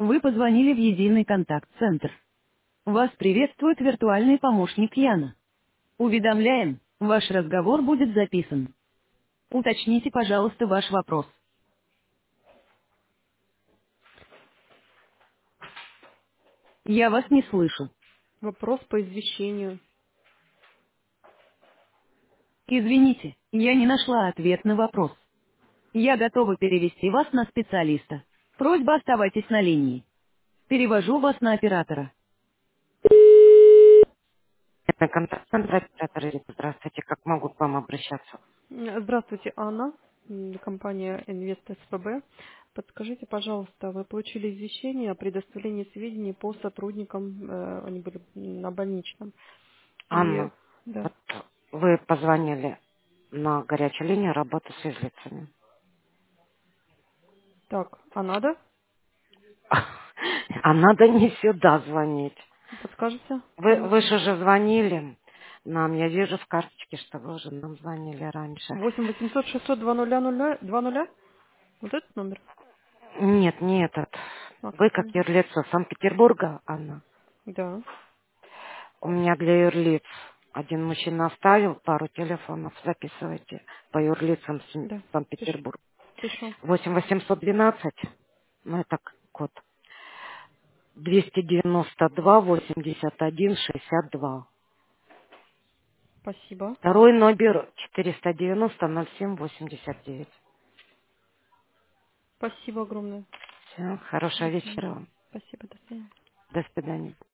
Вы позвонили в единый контакт-центр. Вас приветствует виртуальный помощник Яна. Уведомляем, ваш разговор будет записан. Уточните, пожалуйста, ваш вопрос. Я вас не слышу. Вопрос по извещению. Извините, я не нашла ответ на вопрос. Я готова перевести вас на специалиста. Просьба оставайтесь на линии. Перевожу вас на оператора. Это контакт-центр оператора. Здравствуйте, как могу к вам обращаться? Здравствуйте, Анна, компания Инвест СПБ. Подскажите, пожалуйста, вы получили извещение о предоставлении сведений по сотрудникам, они были на больничном. И, Анна, да. вот вы позвонили на горячую линию работы с физлицами. Так, а надо? А надо не сюда звонить. Подскажете? Вы же уже звонили нам. Я вижу в карточке, что вы уже нам звонили раньше. 8 800 600 2000? Вот этот номер? Нет, не этот. А Вы как какой? юрлицо Санкт-Петербурга, Анна. Да. У меня для юрлиц один мужчина оставил пару телефонов. Записывайте по юрлицам Да. Санкт-Петербург. Пишу. 8 812, ну это код, 292 81 62. Спасибо. Второй номер 490 07 89. Спасибо огромное. Все, До хорошего свидания. вечера вам. Спасибо, до свидания. До свидания.